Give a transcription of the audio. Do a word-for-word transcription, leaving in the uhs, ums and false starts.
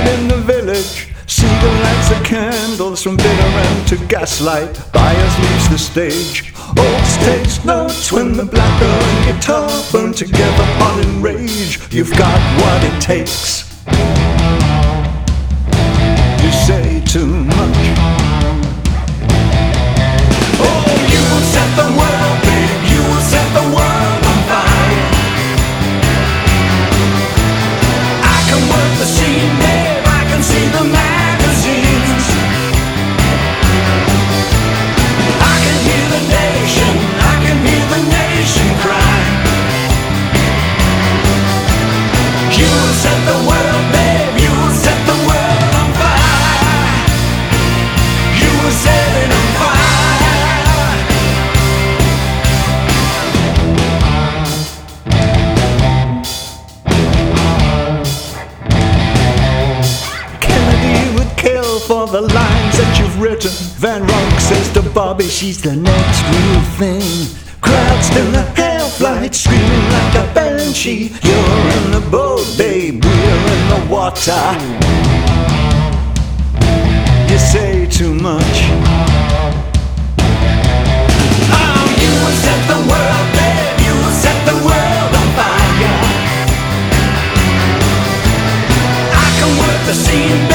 Night in the village, Seagull lights the candles from bitter end to gaslight. Byers leaves the stage. Oaks takes notes when the black girl and guitar burn together, hot in rage. You've got what it takes. You say too much. Oh, you will set the world, babe. You will set the world on fire. I can work the scene, babe. I can see the magazines. I can hear the nation. I can hear the nation cry. You will set the world, babe. You will set the world on fire. You will set it on fire. Kennedy would kill for the lines that you've written. Van Ronk says to Bobby, she's the next real thing. Crowd still a half-light, screaming like a banshee. You're in the boat, babe, we're in the water. You say too much. Oh, you will set the world, babe. You will set the world on fire. I can work the scene,